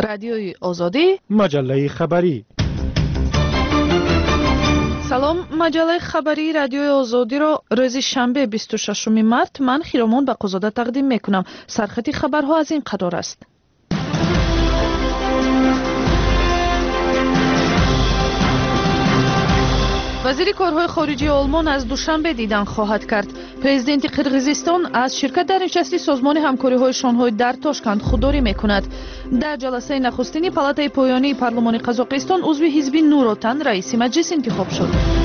رادیوی آزادی، مجله خبری. سلام، مجله خبری رادیوی آزادی را روز شنبه 26 مارت من خیرامان بقزاده تقدیم میکنم. سرخط خبرها از این قرار است. وزیر کارهای خارجی آلمان از دوشنبه دیدن خواهد کرد. پرزیدنت قرقیزستان از شرکت در نشست سازمان همکاری‌های شانگهای در تاشکند خودداری میکند. در جلسه نخستین پالاتای پایانی پارلمان قزاقستان عضو حزب نورотан رئیس مجلس انتخاب شد.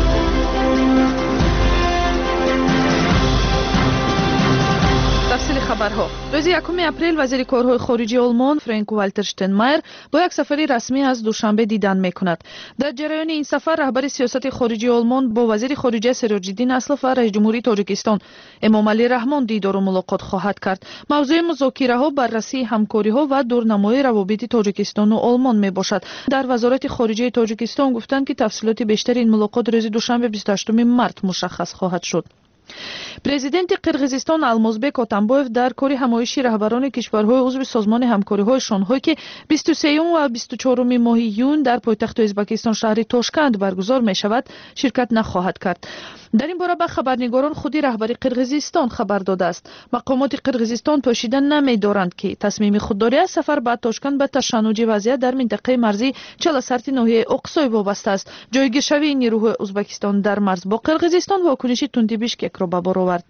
تفصیل خبرها. روز 1 اپریل وزیر کارهای خارجی آلمان فرانک والتر شتاینمایر با یک سفری رسمی از دوشنبه دیدن میکند. در جریان این سفر رهبر سیاست خارجی آلمان با وزیر خارجه سراج‌الدین اسلف و رئیس جمهوری تاجیکستان امامعلی رحمان دیدار و ملاقات خواهد کرد. موضوع مذاکره‌ها بررسی همکاری‌ها و دورنمای روابط تاجیکستان و آلمان میباشد. در وزارت خارجه تاجیکستان گفتند که تفصیلات بیشتر این ملاقات روز دوشنبه 28 مارت مشخص خواهد شد. پرزیدنت قرقیزستان المازبек атамбоев дар кори ҳамоиши раҳбарони кишварҳои узви созмони ҳамкориҳои шонҳое ки 23 ва 24 моҳи июн дар пойтахти ӯзбекистон шаҳри тошканд баргузор мешавад ширкат нахоҳад кард. дар ин бора ба хабарнигорон худи раҳбари қирғизистон хабар додааст. мақомоти қирғизистон пӯшида намедоранд ки тасмими худдорӣ аз сафар ба тошканд ба ташаннуҷи вазъият дар минтақаи марзии чаласарти ноҳияи оқсой вобаста аст. ҷойгиршавии нирӯҳои ӯзбекистон дар марз бо қирғизистон вокуниши тунди бишкекро ба бор овард.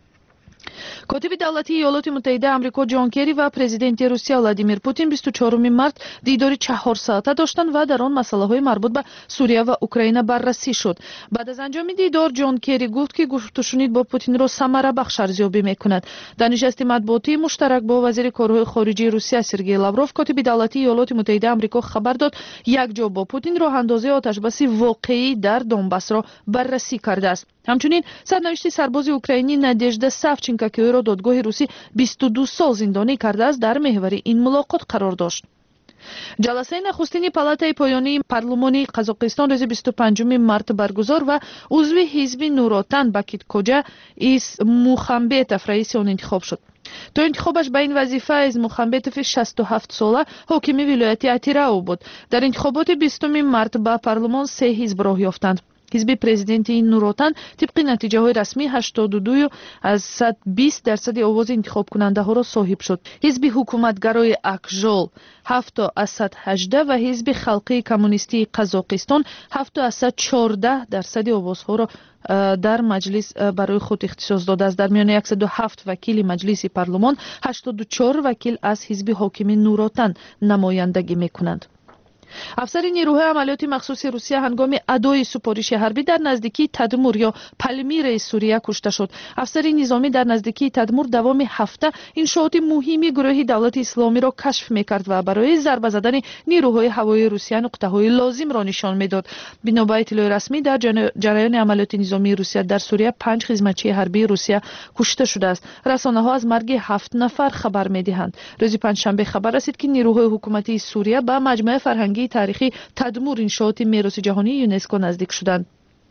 котиби давлатии иёлоти муттаҳидаи амрико ҷон керри ва президенти русия владимир путин 24 март дидори 4 соата доштанд ва дар он масъалаҳои марбут ба сурия ва украина баррасӣ шуд. баъд аз анҷоми дидор ҷон керри гуфт ки гуфтушунид бо путинро самарабахш арзёбӣ мекунад. дар нишасти матбуотии муштарак бо вазири корҳои хориҷии русия сергей лавров котиби давлатии иёлоти муттаҳидаи амрико хабар дод якҷо бо путин роҳандозии оташбаси воқеӣ дар донбассро баррасӣ кардааст. ҳамчунин сарнавишти сарбози украинӣ надежда савченко ки ӯро додгоҳи русӣ 22 сол зиндонӣ кардааст дар меҳвари ин мулоқот қарор дошт. ҷаласаи нахустини палатаи поёнии парлумони қазоқистон рӯзи 25 март баргузор ва узви ҳизби нуротан бакит коҷа ис мухамбетов раиси он интихоб шуд. то интихобаш ба ин вазифа из мухамбетови 67 сола ҳокими вилояти атирау буд. дар интихоботи 20 март ба парлумон 3 ҳизб роҳ ёфтанд. ҳизби президенти нуротан тибқи натиҷаҳои расмӣ 82% овози интихобкунандаҳоро соҳиб шуд. ҳизби ҳукуматгарои акжол 7% ва ҳизби халқии коммунистии қазоқистон 7.14% овозҳоро дар маҷлис барои худ ихтисос додааст. дар миёни 107 вакили маҷлиси парлумон 84 вакил аз ҳизби ҳокими нуротан намояндагӣ мекунанд. афсари нирӯҳои амалиёти махсуси русия ҳангоми адои супориши ҳарбӣ дар наздикии тадмур ё палмираи сурия кушта шуд. афсари низомӣ дар наздикии тадмур давоми ҳафта иншооти муҳими гурӯҳи давлати исломиро кашф мекард ва барои зарба задани нирӯҳои ҳавоии русия нуқтаҳои лозимро нишон медод. бино ба иттилои расмӣ дар ҷараёни амалиёти низомии русия дар сурия 5 хизматчии ҳарбии русия кушта шудааст. расонаҳо аз марги 7 нафар хабар медиҳанд. рӯзи панҷшанбе хабар расид ки нирӯҳои ҳукуматии сурия ба маҷмӯаи фарҳангии таърихи тадмур иншооти мероси ҷаҳонии юнеско наздик шуданд.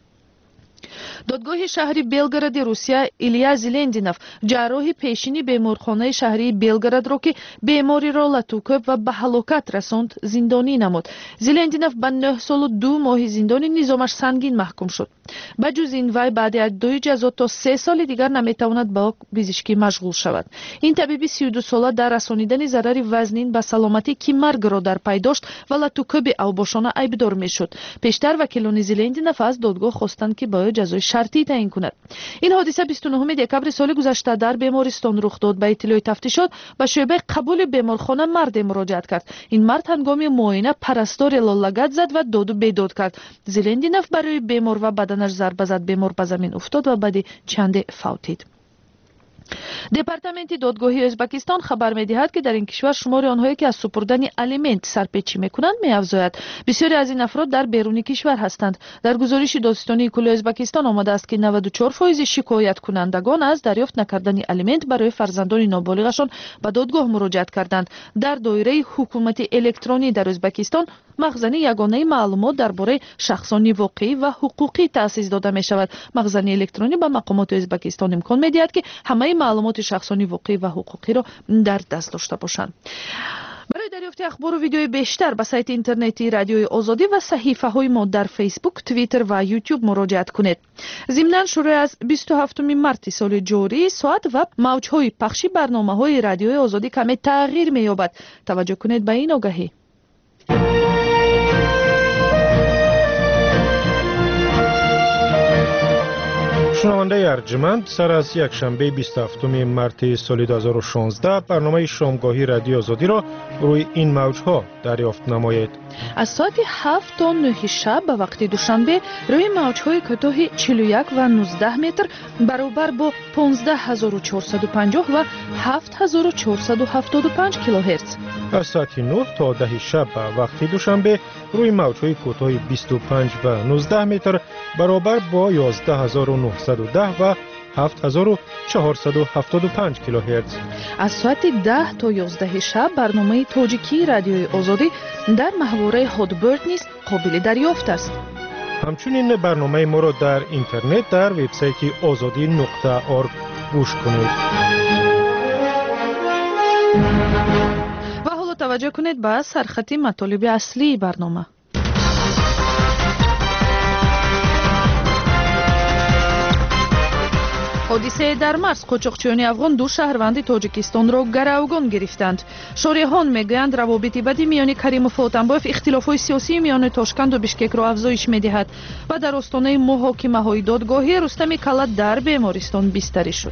додгоҳи шаҳри белгороди русия илия зелендинов ҷарроҳи пешини беморхонаи шаҳрии белгородро ки бемориро латукӯб ва ба ҳалокат расонд зиндонӣ намуд. зелендинов ба 9 солу 2 моҳи зиндони низомаш сангин маҳкум шуд. ба ҷуз ин вай баъди адои ҷазо то 3 соли дигар наметавонад ба пизишкӣ машғул шавад. ин табиби 32 сола дар расонидани зарари вазнин ба саломатӣ ки маргро дар пай дошт ва латукӯби авбошона айбдор мешуд. пештар вакилони зелендинов аз додгоҳ хостанд ки ба ӯ ҷазои шартӣ таъин кунад. ин ҳодиса 29 декабри соли гузашта дар бемористон рух дод. ба иттилои тафтишот ба шӯъбаи қабули беморхона марде муроҷиат кард. ин мард ҳангоми муоина парастори лолагат зад ва доду бедод кард. зелендинов барои бемор ва баданаш зарба зад. бемор ба замин уфтод ва баъди чанде фавтид. департаменти додгоҳии ӯзбекистон хабар медиҳад ки дар ин кишвар шумори онҳое ки аз супурдани алимент сарпечӣ мекунанд меафзояд. бисёре аз ин афрод дар беруни кишвар ҳастанд. дар гузориши додстонии кулли ӯзбекистон омадааст ки 94% шикояткунандагон аз дарёфт накардани алимент барои фарзандони ноболиғашон ба додгоҳ муроҷиат карданд. дар доираи ҳукумати электронӣ дар ӯзбекистон махзани ягонаи маълумот дар бораи шахсони воқеӣ ва ҳуқуқӣ таъсис дода мешавад. махзани электронӣ ба мақомоти ӯзбекистон имкон медиҳад ки ҳамаи маълумоти шахсони воқеӣ ва ҳуқуқиро дар даст дошта бошанд. برای دریافت اخبار و ویدیوی بیشتر به سایت اینترنتی رادیوی آزادی و صحیفه‌های ما در فیسبوک، توییتر و یوتیوب مراجعه کنید. ضمناً شروع از 27 مارت سال جاری ساعت و موج‌های پخشی برنامه‌های رادیوی آزادی کمی تغییر می‌یابد. توجه کنید به این آگهی. شنونده ارجمند، سر از یک شنبه 27 مارت سال 2016 برنامه شامگاهی رادیو آزادی را روی این موجها دریافت نمایید. از ساعت 7 تا 9 شب به وقت دوشنبه روی موجهای کوتاه 41 و 19 متر برابر با 15450 و 7475 کیلوهرتز. از ساعت 9 تا 10 شب به وقت دوشنبه روی موجهای کوتاه 25 و 19 متر برابر با 11910 و 7475 کیلوهرتز. از ساعت 10 تا 11 شب برنامه تاجیکی رادیوی آزادی در محوره هادبرد نیز قابل دریافت است. همچنین برنامه ما را در اینترنت در وبسایت azadi.org گوش کنید. و حالا توجه کنید به سرخط مطالب اصلی برنامه. حادثه در مرز، قاچاقچیان افغان دو شهروند تاجیکستان را گروگان گرفتند. شارحان میگویند روابط بدی میان کریموف و اتنبایف اختلاف‌های سیاسی میان تاشکند و بشکک را افزایش می‌دهد و در آستانه محاکمه‌های دادگاهی رستم کلات در بیمارستان بستری شد.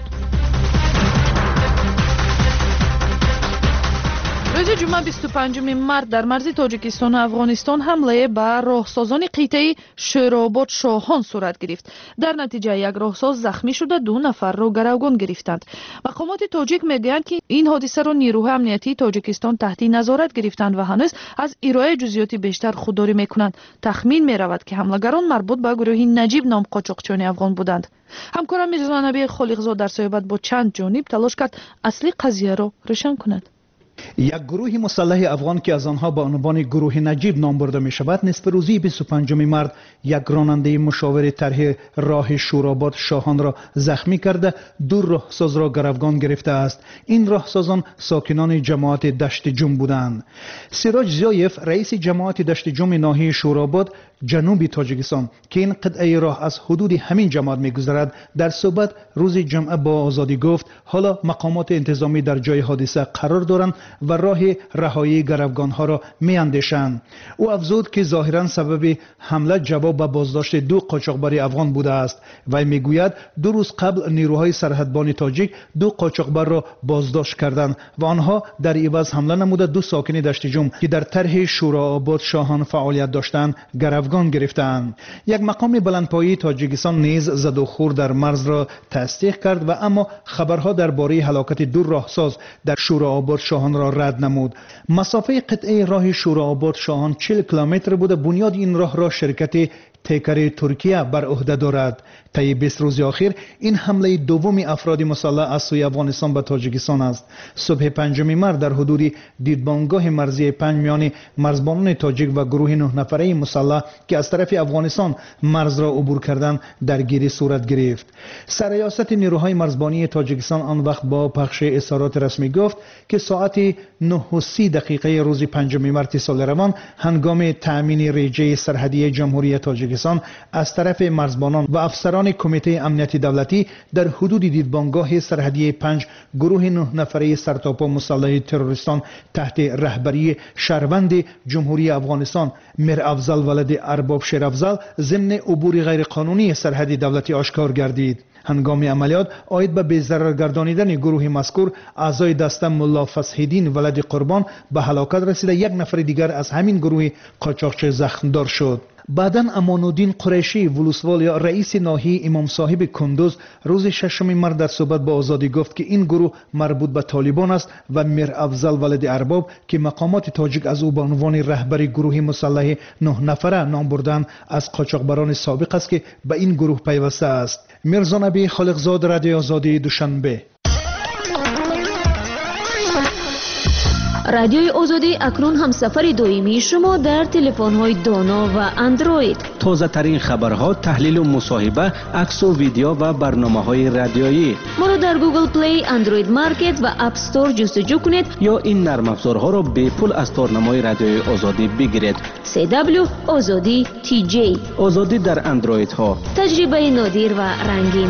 روز جمعه 25 مارت در مرز تاجیکستان و افغانستان حمله به راهسازان قطعه شوراباد شاهان صورت گرفت. در نتیجه یک راهساز زخمی شده، 2 نفر را گروگان گرفتند. مقامات تاجیک میگویند که این حادثه را نیروهای امنیتی تاجیکستان تحت نظارت گرفتند و هنوز از ارائه جزئیات بیشتر خودداری میکنند. تخمین میرود که حملگران مربوط به گروه نجیب نام قاچاقچیان افغان بودند. همکارم میرزا نبی خالقزاد در صحبت با چند جانب تلاش کرد اصلی قضیه را روشن کند. یک گروه مسلح افغان که از آنها با عنوان گروه نجیب نام برده می شود، نصف روزی 25 مارت یک راننده مشاور طرح راه شوراباد شاهان را زخمی کرده، 2 راهساز را گروگان گرفته است. این راهسازان ساکنان جماعت دشت جم بودند. سراج زیایف رئیس جماعت دشت جم ناحیه شوراباد جنوب تاجیکستان که این قطعه راه از حدود همین جماعت می‌گذرد، در صحبت روز جمعه با آزادی گفت حالا مقامات انتظامی در جای حادثه قرار دارند و راه رهایی گروگان‌ها را می‌اندیشند. او افزود که ظاهراً سبب حمله جواب به بازداشت 2 قاچاقبر افغان بوده است. وی میگوید 2 روز قبل نیروهای سرحدبان تاجیک 2 قاچاقبر را بازداشت کردند و آنها در عوض حمله نموده 2 ساکن دشت جم که در طرح شوراباد شاهان فعالیت داشتند گروگان گرفتند. یک مقام بلندپایه تاجیکستان نیز زد و خورد در مرز را تصدیق کرد و اما خبرها درباره هلاکت 2 راهساز در شوراباد شاهان را رد نمود. مسافه قطعه راه شوراباد شاهان 40 کیلومتر بوده. بنیاد این راه را شرکت تیکر ترکیه بر عهده دارد. طی 20 روز اخیر این حمله دوم افراد مسلح از سوی افغانستان به تاجیکستان است. صبح 5 مارت در حدود دیدبانگاه مرزی 5 میان مرزبانان تاجیک و گروه 9 نفره مسلح که از طرف افغانستان مرز را عبور کردند درگیری صورت گرفت. سرریاست نیروهای مرزبانی تاجیکستان آن وقت با پخش اظهارات رسمی گفت که ساعت 9:30 روز 5 مارت سال روان هنگام تأمین ریجه سرحدی جمهوری تاجیکستان از طرف مرزبانان و افسران کمیته امنیتی دولتی در حدود دیدبانگاه سرحدی 5 گروه 9 نفره سرتاپا مسلح تروریستان تحت رهبری شهروند جمهوری افغانستان میر افضل ولد ارباب شیر افضل ضمن عبور غیرقانونی سرحد دولتی آشکار گردید. هنگام عملیات عاید به بی‌ضرر گردانیدن گروه مذکور، اعضای دسته ملا فصح‌الدین ولد قربان به هلاکت رسیده، 1 نفر دیگر از همین گروه قاچاقچی زخمدار شد. بعداً امان‌الدین قریشی ولسوالی رئیس ناحیه امام صاحب کندوز روز 6 مارت در صحبت با آزادی گفت که این گروه مربوط به طالبان است و میر افضل ولد ارباب که مقامات تاجیک از او به عنوان رهبر گروه مسلح 9 نفره نام بردند از قاچاقبران سابق است که به این گروه پیوسته است. میرزا نبی خالقزاد، رادیو آزادی، دوشنبه. رادیوی آزادی اکنون هم سفر دائمی شما در تلفن‌های دانا و اندروید. تازه ترین خبرها، تحلیل و مصاحبه، عکس و ویدیو و برنامه‌های رادیویی. ما رو در گوگل پلی، اندروید مارکت و اپ استور جستجو کنید یا این نرم افزارها را به پول از تارنمای رادیوی آزادی بگیرید. CW آزادی TJ. آزادی در اندروید ها. تجربه نادر و رنگین.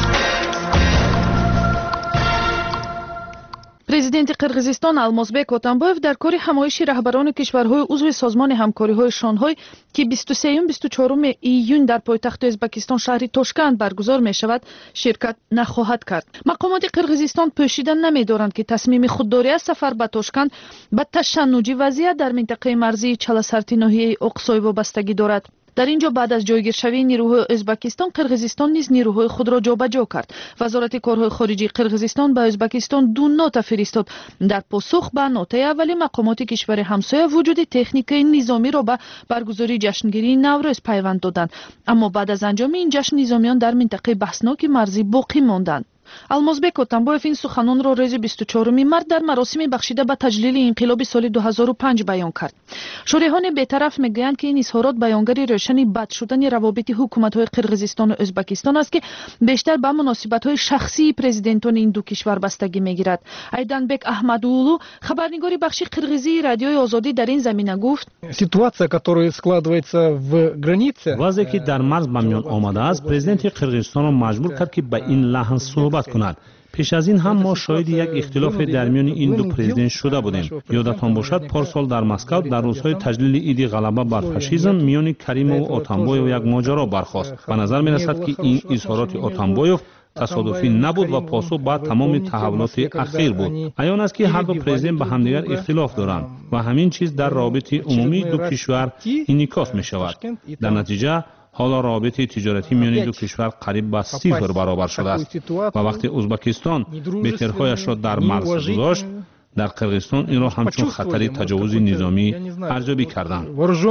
президенти қирғизистон Алмазбек Отамбоев дар кори ҳамоиши раҳбарони кишварҳои узви созмони ҳамкориҳои шонҳой ки 23-24 июн дар пойтахти Ӯзбекистон шаҳри Тошканд баргузор мешавад ширкат нахоҳад кард. мақомоти қирғизистон пӯшида намедоранд ки тасмими худдорӣ аз сафар ба Тошканд ба ташаннуҷи вазъият дар минтақаи марзии чаласарти ноҳияи Оқсой вобастагӣ дорад. дар ин ҷо баъд аз ҷойгиршавии нирӯҳои Ӯзбекистон, Қирғизистон низ нирӯҳои худро ҷобаҷо кард. вазорати корҳои хориҷии Қирғизистон ба Ӯзбекистон 2 нота фиристод. дар посух ба нотаи аввалӣ мақомоти кишвари ҳамсоя вуҷуди техникаи низомиро ба баргузории ҷашнгирии Наврӯз пайванд доданд. аммо баъд аз анҷоми ин ҷашн низомиён дар минтақаи баҳсноки марзӣ боқӣ монданд. Алмазбек Отамбоев ин суханонро рӯзи 24 март дар маросими бахшида ба таҷлили инқилоби соли 2005 баён кард. шориҳони бетараф мегӯянд ки ин изҳорот баёнгари рӯшани бад шудани равобити ҳукуматҳои Қирғизистону Ӯзбекистон аст ки бештар ба муносибатҳои шахсии президентони ин ду кишвар бастагӣ мегирад. Айданбек Аҳмадуулу, хабарнигори бахши қирғизии радиои Озодӣ дар ин замина гуфт: ситуация, которая складывается в границе, вазъе ки дар марз ба миён омадааст, президенти Қирғизистонро маҷбур кард ки ба ин лаҳн суҳбат кунад. пеш аз ин ҳам мо шоҳиди як ихтилофе дар миёни ин ду президент шуда будем. ёдатон бошад, порсол дар Москав дар рӯзҳои таҷлили иди ғалаба бар фашизм миёни Каримову Отамбоев як моҷаро бархост. ба назар мерасад ки ин изҳороти Отамбоев тасодуфӣ набуд ва посух ба тамоми таҳаввулоти ахир буд. аён аст ки ҳар ду президент ба ҳамдигар ихтилоф доранд ва ҳамин чиз дар равобити умумии ду кишвар инъикос мешавад. дар натиҷа ҳоло равобити тиҷоратӣ миёни ду кишвар қариб ба сифр баробар шудааст ва вақте Ӯзбекистон бетерҳояшро дар марз гузошт, дар Қирғизистон инро ҳамчун хатари таҷовузи низомӣ арзёбӣ карданд.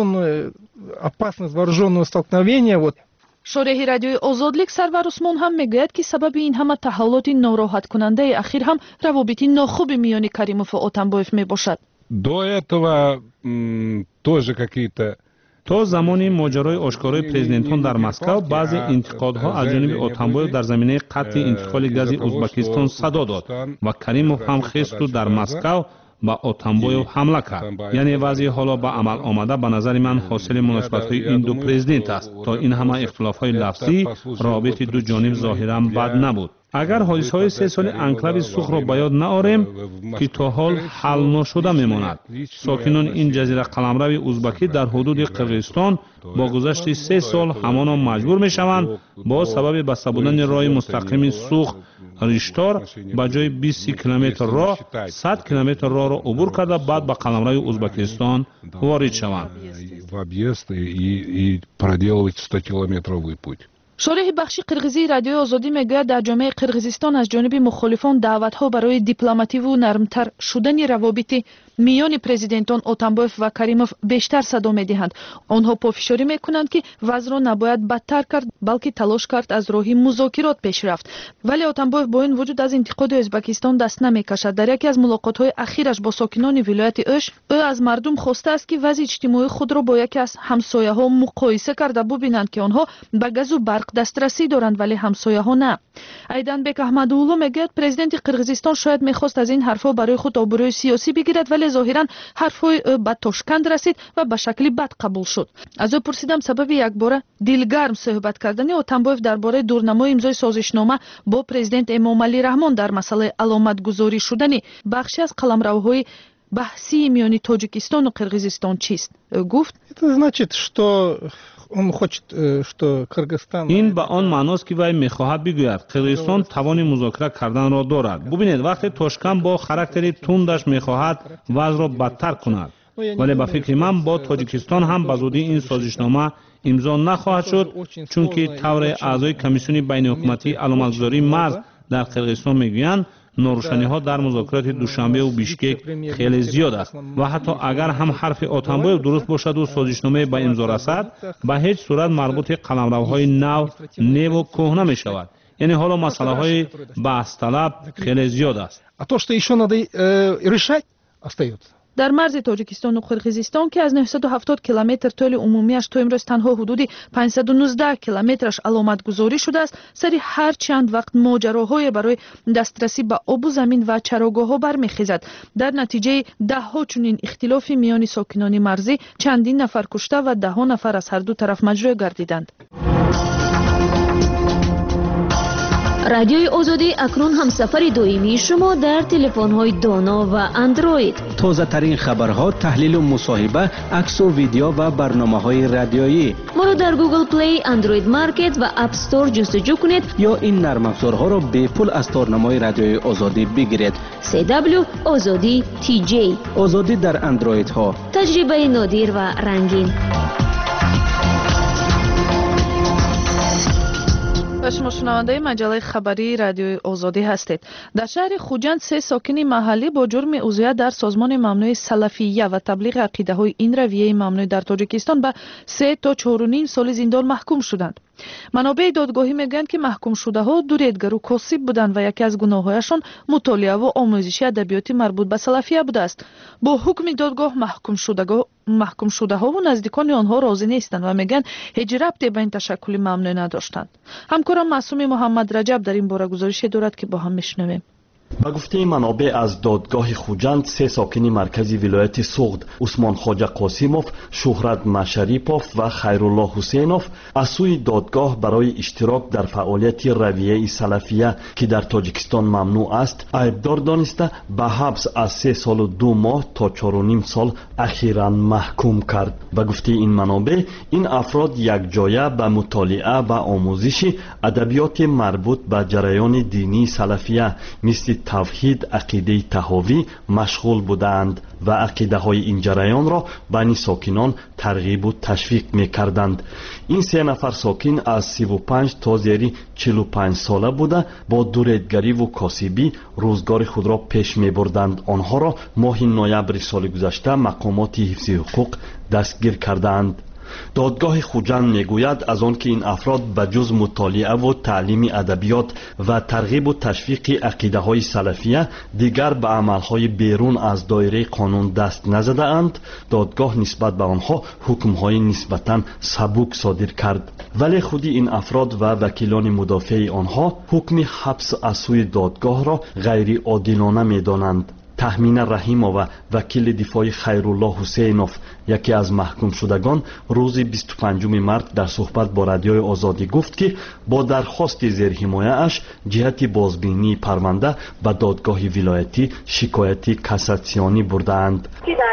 шореҳи радиои Озодлик Сарвар Усмон ҳам мегӯяд ки сабаби ин ҳама таҳаввулоти нороҳаткунандаи ахир ҳам равобити нохуби миёни Каримову Отамбоев мебошад. До этого тоже какие-то то замони моҷарои ошкорои президентон дар Москав баъзе интиқодҳо аз ҷониби Отамбоев дар заминаи қатъи интиқоли гази Ӯзбекистон садо дод ва Каримов ҳам хисту дар Москав ба Отамбоев ҳамла кард. яъне вазъи ҳоло ба амал омада ба назари ман ҳосили муносибатҳои ин ду президент аст. то ин ҳама ихтилофҳои лафзӣ равобити ду ҷониб зоҳиран бад набуд. агар ҳодисаҳои 3 соли анклави Сухро ба ёд наорем ки то ҳол ҳал ношуда мемонад. сокинони ин ҷазира қаламрави ӯзбакӣ дар ҳудуди Қирғизистон бо гузашти 3 сол ҳамоно маҷбур мешаванд бо сабаби баста будани роҳи мустақими Сух Риштор ба ҷои 20 километр роҳ 100 километр роҳро убур карда баъд ба қаламрави Ӯзбекистон ворид шаванд. шореҳи бахши қирғизии радиои Озодӣ мегӯяд дар ҷомеаи Қирғизистон аз ҷониби мухолифон даъватҳо барои дипломативу нармтар шудани равобити миёни президентон Отамбоев ва Каримов бештар садо медиҳанд. онҳо пофишорӣ мекунанд ки вазъро набояд бадтар кард, балки талош кард аз роҳи музокирот пеш рафт. вале Отамбоев бо ин вуҷуд аз интиқоди Ӯзбекистон даст намекашад. дар яке аз мулоқотҳои ахираш бо сокинони вилояти Ӯш, ӯ аз мардум хостааст ки вазъи иҷтимоии худро бо яке аз ҳамсояҳо муқоиса карда бубинанд ки онҳо ба газу барқ дастрасӣ доранд, вале ҳамсояҳо на. Айданбек Аҳмадуулу мегӯяд президенти Қирғизистон шояд мехост аз ин ҳарфҳо барои худ обрӯи сиёсӣ бигирад, вале зоҳиран ҳарфҳои ӯ ба Тошканд расид ва ба шакли бад қабул шуд. аз ӯ пурсидам сабаби якбора дилгарм суҳбат кардани Отамбоев дар бораи дурнамои имзои созишнома бо президент Эмомалӣ Раҳмон дар масъалаи аломатгузорӣ шудани бахши аз қаламравҳои баҳсии миёни Тоҷикистону Қирғизистон чист. ӯ гуфт: ин ба он маъност ки вай мехоҳад бигӯяд Қирғизистон тавони музокира карданро дорад. бубинед, вақте Тошканд бо характери тундаш мехоҳад вазъро бадтар кунад, вале ба фикри ман бо Тоҷикистон ҳам ба зудӣ ин созишнома имзо нахоҳад шуд, чунки тавре аъзои комиссиони байниҳукуматии аломатгузории марз дар Қирғизистон мегӯянд норӯшаниҳо дар музокироти Душанбеву Бишкек хеле зиёд аст ва ҳатто агар ҳам ҳарфи Отамбоев дуруст бошаду созишномае ба имзо расад, ба ҳеҷ сурат марбути қаламравҳои нав неву кӯҳна мешавад. яъне ҳоло масъалаҳои баҳсталаб хеле зиёд аст. остается. در مرز تاجیکستان و قرقیزستان که از 970 کیلومتر طول عمومیش تا امروز تنها حدود 519 کیلومترش علامت گذاری شده است، سری هر چند وقت ماجراهای برای دسترسی به آب و زمین و چراگاه‌ها برمیخیزد. در نتیجه ده‌ها چنین اختلافی میان ساکنان مرزی چندین نفر کشته و ده‌ها نفر از هر دو طرف مجروح گردیدند. رادیوی آزادی اکنون همسفر دائمی شما در تلفن‌های دانا و اندروید. تازه ترین خبرها، تحلیل و مصاحبه، عکس و ویدیو و برنامه‌های رادیویی. ما را در گوگل پلی، اندروید مارکت و اپ استور جستجو کنید یا این نرم افزارها را به پول از تارنمای رادیوی آزادی بگیرید. CW آزادی TJ. آزادی در اندروید ها. تجربه نادر و رنگین. و شما شنونده مجله خبری رادیوی آزادی هستید. در شهر خوجند 3 ساکن محلی با جرم عضویت در سازمان ممنوع سلفیه و تبلیغ عقیده های این رویه ممنوع در تاجیکستان به 3 تا 4.5 سال زندان محکوم شدند. منابع دادگاهی میگویند که محکوم شده ها دوریدگر و کاسب بودند و یکی از گناههایشان مطالعه و آموزش ادبیات مربوط به سلفیه بوده است. با حکم دادگاه محکوم شده ها و نزدیکان آنها راضی نیستند و میگن هیچ ربطی به این تشکل ممنوع نداشتند. همکارم معصوم محمد رجب در این باره گزارشی دارد که با هم میشنویم. به گفته منابع از دادگاه خوجند، 3 ساکن مرکزی ولایت سوغد، عثمان خواجه قاسموف، شهرت مشریپوف و خیرالله حسینوف از سوی دادگاه برای اشتراک در فعالیت رویه سلفیه که در تاجیکستان ممنوع است عیبدار دانسته به حبس از 3 سال و 2 ماه تا 4.5 سال اخیراً محکوم کرد. به گفته این منابع، این افراد یک جایه به مطالعه و آموزش ادبیات مربوط به جریان دینی سلفیه مثل توحید، عقیده طحاوی مشغول بودند و عقیده های این جریان را بین ساکنان ترغیب و تشویق می کردند. این 3 نفر ساکن از 35 تا زیر 45 ساله بوده با دوریدگری و کاسبی روزگار خود را پیش می بردند. آنها را ماه نوامبر سال گذشته مقامات حفظ حقوق دستگیر کردند. دادگاه خوجند میگوید از آن که این افراد به جز مطالعه و تعلیم ادبیات و ترغیب و تشویق عقیده های سلفیه دیگر به عملهای بیرون از دایره قانون دست نزده اند، دادگاه نسبت به آنها حکمهای نسبتاً سبک صادر کرد. ولی خودی این افراد و وکیلان مدافع آنها حکم حبس از سوی دادگاه را غیر عادلانه میدانند. تحمین رحیمو و وکیل دفاع خیرالله حسینوف، یکی از محکوم شدگان، روز 25 مارس در صحبت با رادیوی آزادی گفت که با درخواست زیر حمایه اش جهت بازبینی پرونده به دادگاه ولایتی شکایت کاساسیونی بردند.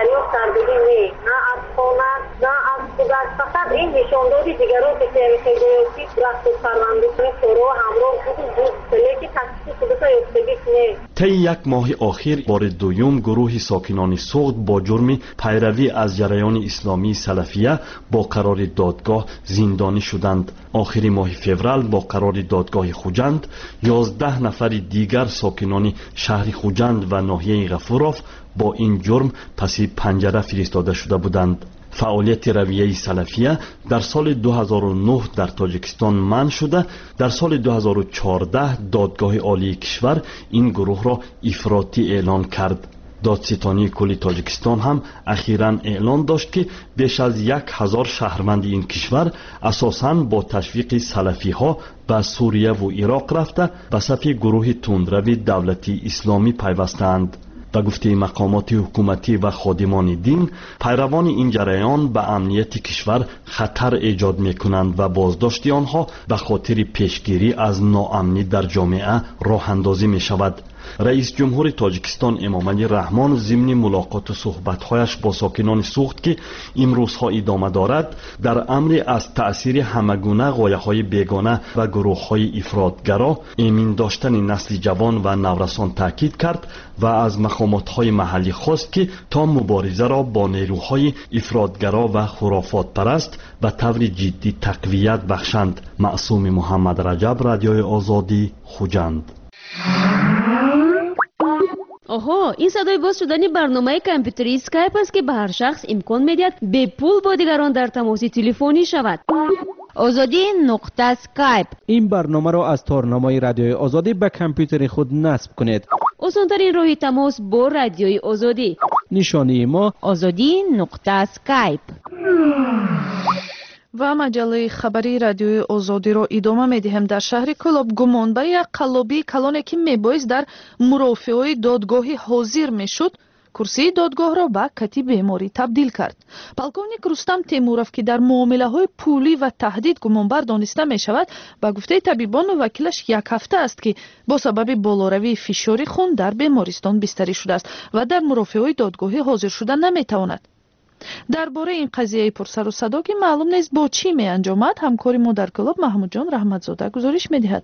فقط این نشانداری دیگران که تحقیقاتی رفت پرونده شروع همراه بود که تحقیق شده یافتگی طی یک ماه آخر بار دوم گروه ساکنان سوغد با جرم پیروی از جریان اسلامی سلفیه با قرار دادگاه زندانی شدند. آخر ماه فوریه با قرار دادگاه خوجند 11 نفر دیگر ساکنان شهر خوجند و ناحیه غفوروف با این جرم پس پنجره فرستاده شده بودند. فعالیت رویه سلفیه در سال 2009 در تاجیکستان منع شده. در سال 2014 دادگاه عالی کشور این گروه را افراطی اعلان کرد. دادستانی کل تاجیکستان هم اخیراً اعلان داشت که بیش از 1000 شهروند این کشور اساساً با تشویق سلفی ها به سوریه و عراق رفته به صف گروه تندروی دولتی اسلامی پیوستند. به گفته مقامات حکومتی و خادمان دین، پیروان این جریان به امنیت کشور خطر ایجاد می کنند و بازداشت آنها به خاطر پیشگیری از ناامنی در جامعه راه اندازی می شود. رئیس جمهور تاجیکستان امامعلی رحمان ضمن ملاقات و صحبت‌هایش با ساکنان سوغد که امروزها ادامه دارد در امر از تأثیر همگونه غایه‌های بیگانه و گروه‌های افراطگرا ایمن داشتن نسل جوان و نورسان تاکید کرد و از مقامات‌های محلی خواست که تا مبارزه را با نیروهای افراطگرا و خرافات پرست به طور جدی تقویت بخشند. معصوم محمد رجب، رادیوی آزادی، خوجند. آها، این صدای باز شدن برنامه کامپیوتری اسکایپ است که به هر شخص امکان میدهد به پول با دیگران در تماس تلفنی شود. آزادی نقطه اسکایپ. این برنامه را از تارنمای رادیوی آزادی به کامپیوتر خود نصب کنید. آسان‌ترین راه تماس با رادیوی آزادی نشانی ما azadi.skype. و مجله خبری رادیوی آزادی را ادامه می‌دهیم. در شهر کلاب گمان به یک قلابی کلانی که می‌بایست در مرافعه دادگاهی حاضر می‌شد کرسی دادگاه را به کتی بیماری تبدیل کرد. پالکونیک رستم تیمورов که در معامله‌های پولی و تهدید گمانبر دانسته می‌شود به گفته طبیبان و وکیلش یک هفته است که با سبب بالاروی فشار خون در بیمارستان بستری شده است و در مرافعه دادگاهی حاضر شدن نمی‌تواند. درباره این قضیه پرسر و صدا که معلوم نیست با چی می انجامد همکاری ما در کلاب محمود جان رحمتزاده گزارش می‌دهد.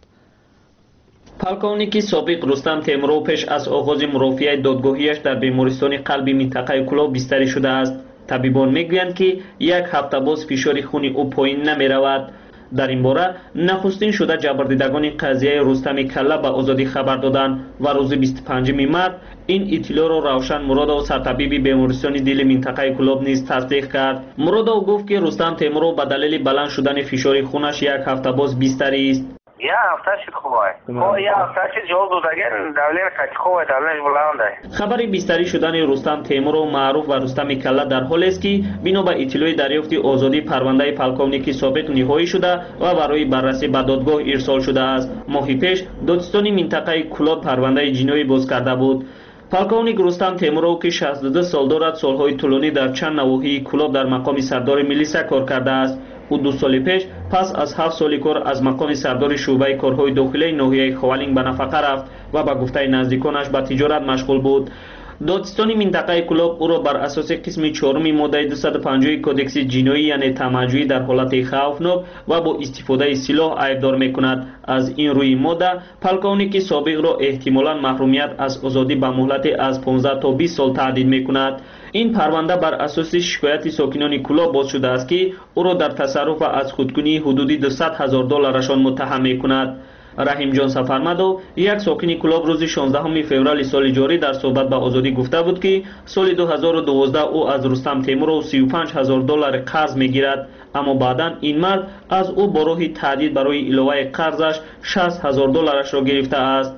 پالکونیکی سابق رستم تیمورов پیش از آغاز مرافعه دادگاهیش در بیمارستان قلبی منطقه کلاب بستری شده است. طبیبان میگویند که یک هفته باز فشار خون او پایین نمی‌رود. در این باره نخستین شده جبردیدگان قضیه رستم کله به آزادی خبر دادند و روز 25 مارس این اطلاع را روشن مرادov سرطبیب بیمارستان دل منطقه کلاب نیز تصدیق کرد. مرادov گفت که رستم تیمورov به دلیل بلند شدن فشار خونش یک هفته باز بستری است. یک هفته شد خوبه. یک هفته شد جواب دادگان دولت کچ خوبه دولت بلنده. خبر بستری شدن رستم تیمورov معروف و رستم کله در حالی است که بنا به اطلاع دریافت آزادی پرونده پالکونیکی سابق نهایی شده و برای بررسی به دادگاه ارسال شده است. ماهی پیش دادستان منطقه کلاب پرونده جنایی باز کرده بود. پالکونیک رستم تیمورov که 62 سال دارد سالهای طولانی در چند نواحی کلاب در مقام سردار میلیسا کار کرده است. او 2 سال پیش پس از 7 سال کار از مقام سردار شعبه کارهای داخلی ناحیه خوالینگ به نفقه رفت و به گفته نزدیکانش به تجارت مشغول بود. دادستان منطقه کلاب او را بر اساس قسم 4 ماده 250 کودکس جنایی یعنی طمع‌جویی در حالت خوفناک و با استفاده سلاح ایبدار میکند. از این روی ماده پالکونیک سابق را احتمالاً محرومیت از آزادی به مهلت از 15 تا 20 سال تهدید میکند. این پرونده بر اساس شکایت ساکنان کلاب باز شده است که او را در تصرف از خودکنی حدود $200,000 متهم میکند. رحیم جان سفرمدو یک ساکن کلاب روز 16 فوریه سال جاری در صحبت به آزادی گفته بود که سال 2012 او از رستم تیمورov $35,000 قرض میگیرد، اما بعدا این مرد از او با راه تهدید برای علاوه قرضش $60,000 را گرفته است.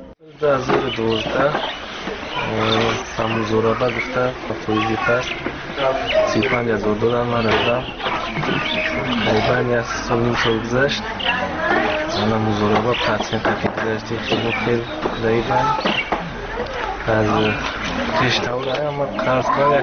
2012 سموزورابا گفته فویزی پس $35,000 من رفتم قریبا یک سال گذشت. انا مزورابا پاتین گذشتی خیلی ضعیفم از تشتاور اما قرض کار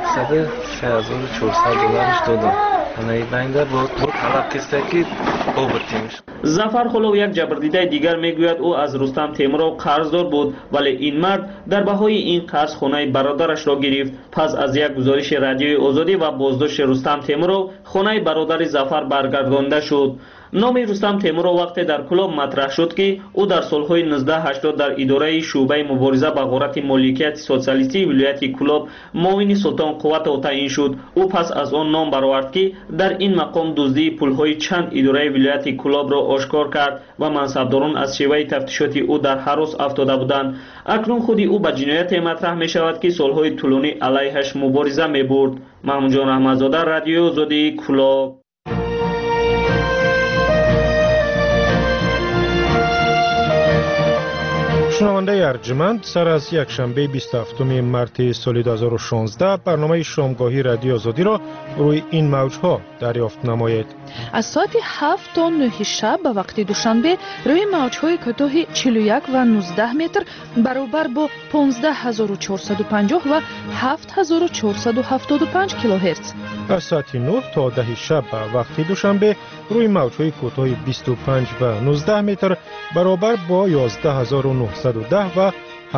$103,400 دادم. انا این بنده با طلب کسته که اوبرتیمش. ظفر خلو یک جبردیده دیگر میگوید او از رستم تیمورov قرضدار بود ولی این مرد در بهای این قرض خانه برادرش را گرفت. پس از یک گزارش رادیوی آزادی و بازداشت رستم تیمورov خانه برادر ظفر برگردانده شد. نام رستم تیمورov وقتی در کلاب مطرح شد که او در سالهای 1980 در اداره شعبه مبارزه با غارت مالکیت سوسیالیستی ولایت کلاب معاون سلطان قوت تعیین شد. او پس از آن نام برآورد که در این مقام دزدی پولهای چند اداره ولایت کلاب را آشکار کرد و منصبداران از شیوه تفتیشاتی او در هراس افتاده بودند. اکنون خود او به جنایت مطرح می شود که سالهای طولانی علیهش مبارزه می برد. محمود جان رحمتزاده، رادیو آزادی کلاب. شنونده ارجمند، سر از یک شنبه 27 مارس سال 2016 برنامه شامگاهی رادیو آزادی را روی این موجها دریافت نمایید. از ساعت 7 تا 9 شب به وقت دوشنبه روی موجهای کوتاه 41 و 19 متر برابر با 15450 و 7475 کیلوهرتز. از ساعت 9 تا 10 شب به وقت دوشنبه روی موجهای کوتاه 25 و 19 متر برابر با 11910 و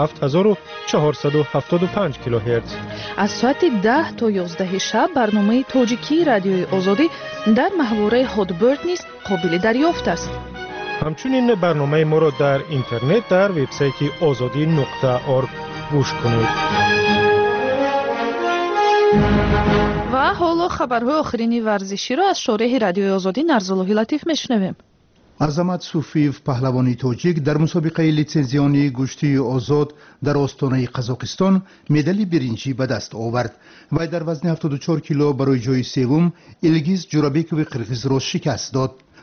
7475 کیلوهرتز. از ساعت 10 تا 11 شب برنامه تاجیکی رادیوی آزادی در محوره هادبرد نیز قابل دریافت است. همچنین برنامه ما را در اینترنت در وبسایت azadi.org گوش کنید. و حالا خبرهای آخرین ورزشی را از شارح رادیوی آزادی نرزاللهی لطیف میشنویم. عظمت صوفیف پهلوانی تاجیک در مسابقه لیتنزیانی گشتی آزاد در آستانه قزاقستان مدال برنجی به دست آورد و در وزن 74 کیلو برای جای سوم ایلگیز جورابیکوی قرقیز را شکست داد.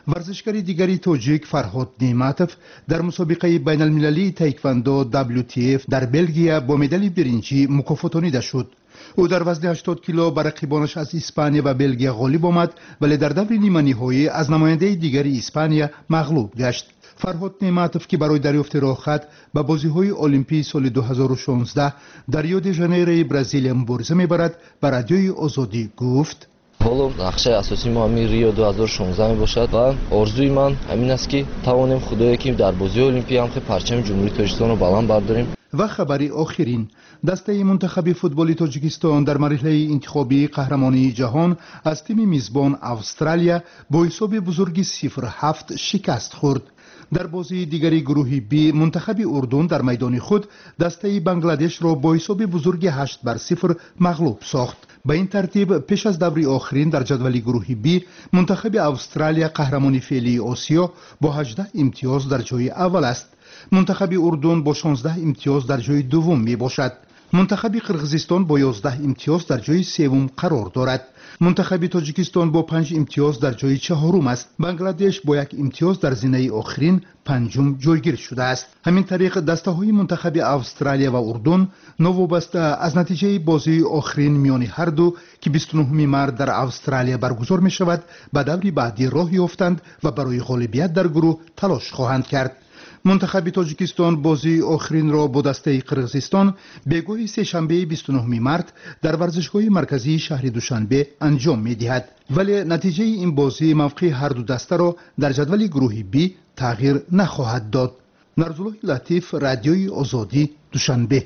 ورزشکار دیگری تاجیک فرهاد نیمتوف در مسابقه بین المللی تایکواندو WTF در بلژیم با مدال برنجی مکافاتانیده شد. او در وزن 80 کیلو بر رقیبانش از اسپانیا و بلژیم غالب آمد، ولی در دور نیمه نهایی از نماینده دیگری اسپانیا مغلوب گشت. فرهاد نیمتوف که برای دریافت راهخط به بازی‌های المپی سال 2016 در ریو دی ژانیروی برزیل مبارزه می‌برد، به رادیوی آزادی گفت: حالا نقشه اساسی ما همین ریو 2016 میباشد و آرزوی من همین است که توانیم خدایی که در بازی المپی هم پرچم جمهوری تاجیکستان رو بلند برداریم. و خبری آخرین، دسته منتخب فوتبال تاجیکستان در مرحله انتخابی قهرمانی جهان از تیم میزبان استرالیا با حساب بزرگی 0-7 شکست خورد. در بازی دیگری گروه بی منتخب اردن در میدان خود دسته بنگلادش را با حساب بزرگی 8-0 مغلوب ساخت. به این ترتیب پیش از دور آخرین در جدول گروه بی منتخب استرالیا قهرمان فعلی آسیا با 18 امتیاز در جای اول است. منتخب اردن با 16 امتیاز در جای دوم می باشد. منتخب قرقیزستان با 11 امتیاز در جای سوم قرار دارد. منتخب تاجیکستان با 5 امتیاز در جای چهارم است. بنگلادش با 1 امتیاز در زینه آخرین پنجم جایگیر شده است. همین طریق دسته های منتخب استرالیا و اردن نوابسته از نتیجه بازی آخرین میان هر دو که 29 مارس در استرالیا برگزار می شود به دور بعدی راه یافتند و برای غالبیت در گروه تلاش خواهند کرد. منتخب تاجیکستان بازی آخرین را با دسته قرقیزستان بگوی سه‌شنبه 29 مارس در ورزشگاه مرکزی شهر دوشنبه انجام می دهد، ولی نتیجه این بازی موقع هر دو دسته را در جدول گروه بی تغییر نخواهد داد. نرزالله لطیف، رادیوی آزادی، دوشنبه.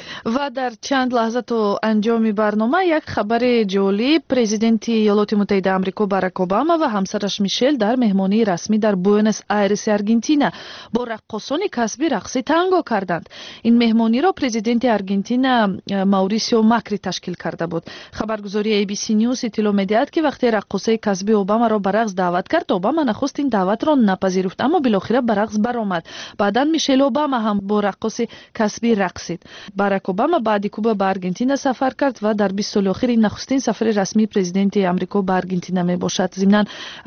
و در چند لحظه تا انجام برنامه یک خبر جالب، پرزیدنت ایالات متحده آمریکا باراک اوباما و همسرش میشل در مهمانی رسمی در بوئنوس آیرس آرژانتین با رقاصان کسبی رقص تانگو کردند. این مهمانی را پرزیدنت آرژانتین ماوریسیو ماکری تشکیل کرده بود. خبرگزاری ABC نیوز اطلاع می‌دهد که وقتی رقاصه کسبی اوباما را به رقص دعوت کرد، اوباما نخست این دعوت را نپذیرفت، اما بالاخره به رقص برآمد. بعداً میشل اوباما هم با رقاص کسبی رقصید. باراک اوباما بعد کوبا به آرژانتین سفر کرد و در 20 سال اخیر این نخستین سفر رسمی پرزیدنت آمریکا به آرژانتین می باشد. ضمناً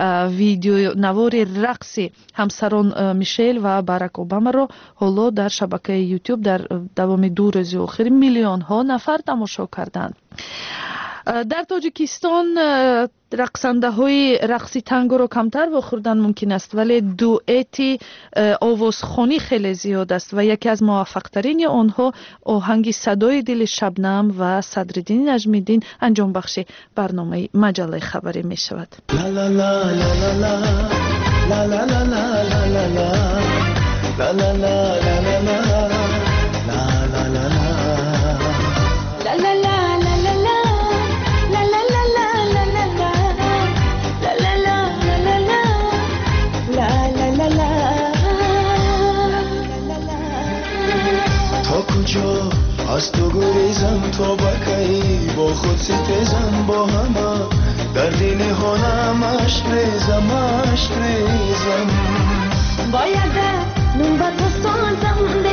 ویدیو نوار رقص همسران میشل و باراک اوباما را حالا در شبکه یوتیوب در دوام 2 روز اخیر میلیون ها نفر تماشا کردند. در تاجیکستان رقصنده های رقصی تانگو را کمتر واخوردن ممکن است، ولی دوئتی آوازخوانی خیلی زیاد است و یکی از موفق ترین آنها آهنگ صدای دل شبنم و صدرالدین نجمی‌الدین انجام بخش برنامه مجله خبری می شود. لا لا لا لا لا لا لا لا لا لا لا لا لا لا کجا از تو گریزم تا بکی با خود ستیزم با همه در دین هانم عشق ریزم باید نون با تو سازم